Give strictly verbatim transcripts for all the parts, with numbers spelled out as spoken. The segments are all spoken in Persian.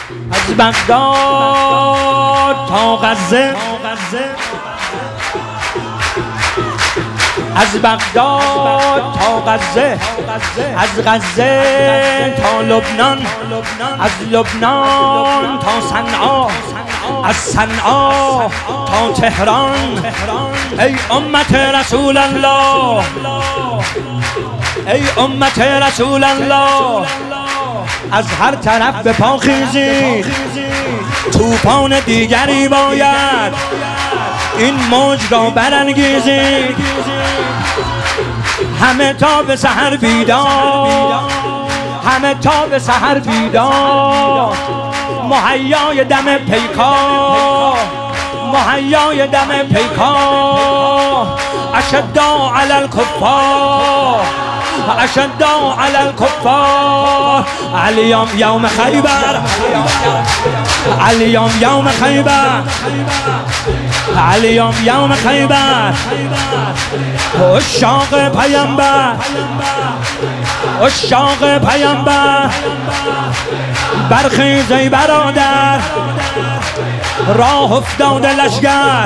از بغداد تا غزه، از بغداد تا غزه، از غزه تا لبنان، از لبنان تا صنعا، از صنعا تا تهران. ای امت رسول الله، ای امت رسول الله، از هر طرف به پا خیزید، توفان دیگری باید این موج را برانگیزید. همه تا به سحر بیدار، همه تا به سحر بیدار، مهیای دم پیکار، مهیای دم پیکار. اشداء علی الکفار، اشداء علی الکفار. اليوم یوم خیبر، اليوم یوم خیبر، اليوم یوم خیبر. عشاق پیامبر، عشاق پیامبر، برخیز ای برادر، راه افتاده لشگر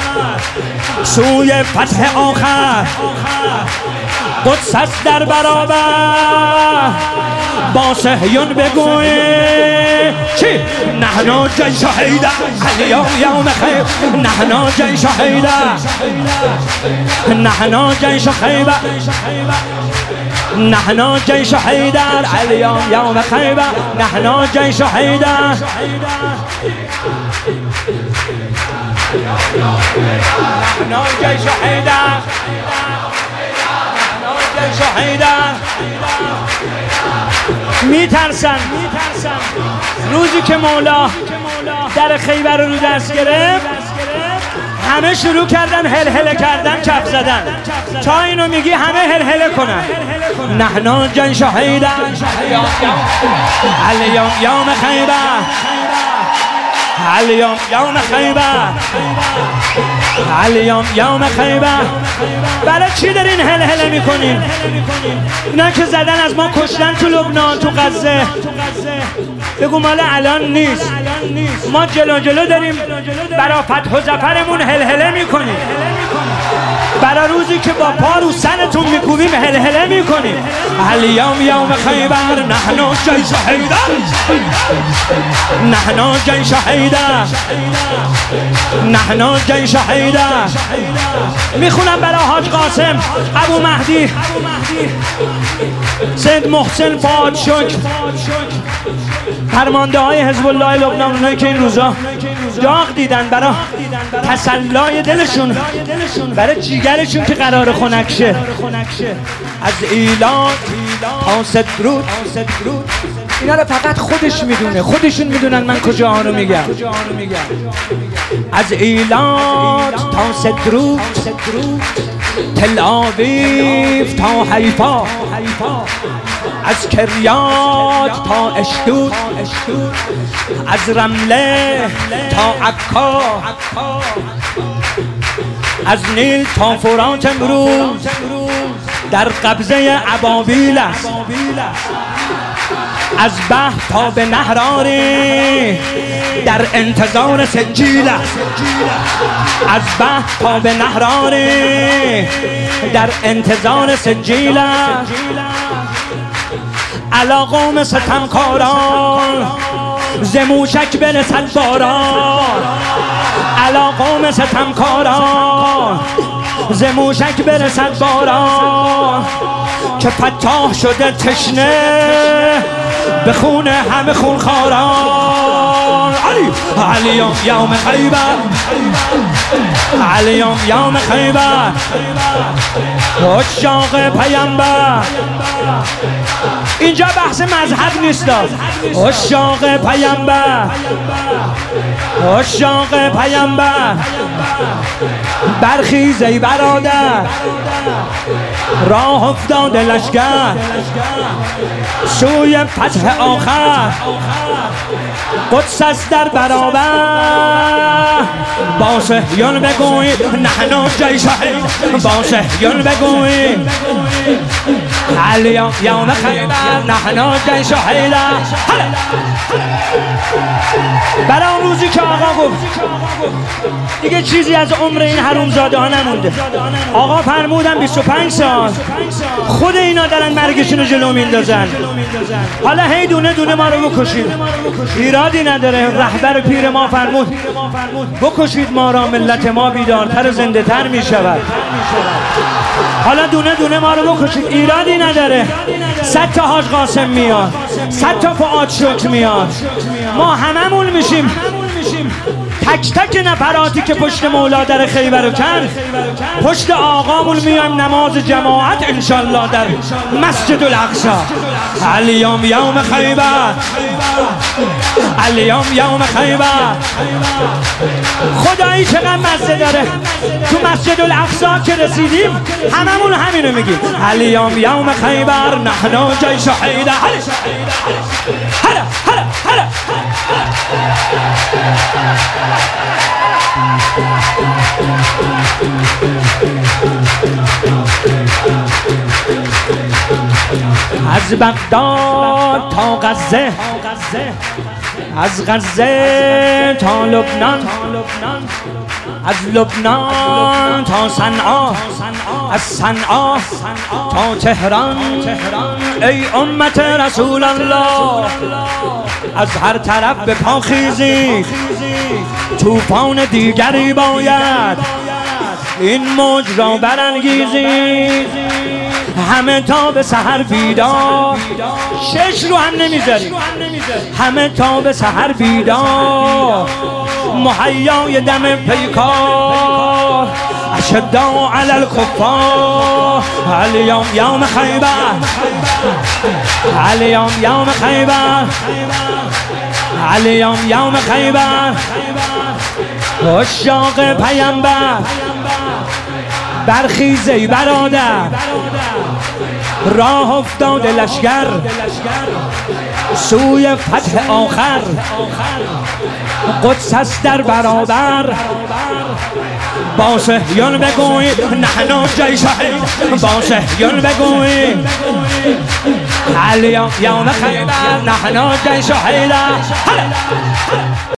سوی فتح آخر. قدس است در برابر، با صهیون بگویی چی؟ نحن جیش حیدر، اليوم یوم خیبر، نحن جیش حیدر، نحن جیش خیبر، نحن جیش حیدر، اليوم یوم خیبر، نحن جیش حیدر. نحن جیش حیدر، جیش حیدر. میترسن روزی که مولا در خیبر رو دست گرفت، همه شروع کردن هلهله کردن، کف زدن. تا اینو میگی همه هلهله کنن. نحن جیش حیدر، اليوم یوم خیبر، اليوم یوم خیبر، اليوم یوم خیبر. برای چی دارین هل هله میکنین؟ اینا که زدن از ما، کشتن تو لبنان، تو غزه. بگو مال الان نیست، ما جلو جلو داریم برای فتح و ظفرمون هل هله میکنیم، برای روزی که با پا رو سرتون میکوبیم هل هله میکنیم. اليوم یوم خیبر، نحن جیش حیدر، نحن جیش حیدر، نحن جیش حیدر. میخونم برای حاج قاسم، ابو مهدی، سید محسن فؤاد شکر، فرمانده های حزب الله لبنان، اونایی که این روزا داغ دیدن برای تسلای دلشون، برای جیگرشون که قرار خنک شه. از ایلات تا سدرود، اینا رو فقط خودش میدونه، خودشون میدونن من کجا ها رو میگم. از ایلات تا سدرود، تل آویو تا حیفا، از کریات تا اشدود، از رمله تا عکا، از نیل تا فرات امروز در قبضه ابابیل است. از بحر تا به نهراری در انتظار سجیل است. از بحر تا به نهراری در انتظار سجیل است. علا قوم ستمکاران ز موشک برسد باران، علا قوم ستمکاران ز موشک برسد باران. که فتاح شده تشنه به خون همه خونخواران. علی اليوم یوم خیبر، اليوم یوم خیبر. عشاق پیامبر، اینجا بحث مذهب نیست. عشاق پیامبر، عشاق پیامبر، برخیز ای برادر، راه افتاده لشگر سوی فتح آخر. قدس است در برابر، با صهیون بگویید نحن جیش حیدر، با صهیون بگویید اليوم يوم خیبر نحن جیش حیدر. برای اون روزی که آقا گفت دیگه چیزی از عمر این حرومزاده ها نمونده. آقا فرمودن بیست و پنج سال خود اینا دارن مرگشون رو جلو میندازن، حالا هی دونه دونه ما رو بکشید، ایرادی نداره. رهبر پیر ما فرمود بکشید ما را، ملت ما بیدارتر و زنده تر می شود. حالا دونه دونه ما رو بکشید، ایرادی نداره. صد تا حاج قاسم میاد، صد تا فؤاد شکر میاد، ما هممون میشیم تک تک نفراتی که پشت مولا در خیبر رو کرد، پشت آقامون میایم نماز جماعت انشالله در مسجد الاقصی. اليوم یوم خیبر، اليوم یوم خیبر. خدایی چقدر مزه داره. تو مسجد الاقصی که رسیدیم هممون همینو میگیم، اليوم یوم خیبر نحن جیش حیدر. هلا هلا هلا از بغداد تا غزه، از غزه تا لبنان، از لبنان تا صنعا، از صنعا تا تهران. ای امت رسول الله از هر طرف به پا خیزید، طوفان دیگری باید این موج را برانگیزید. همه تا به سحر بیدار، شش رو هم نمیذاریم، همه تا به سحر بیدار، مهیای دم پیکار، اشداء علی الکفار. اليوم یوم خیبر، اليوم یوم خیبر، اليوم یوم خیبر. عشاق پیامبر برخیز ای برادر، راه افتاده لشکر سوی فتح آخر. قدس است در برابر، با صهیون بگویید نحن جیش حیدر، با صهیون بگویید اليوم یوم خیبر نحن جیش حیدر.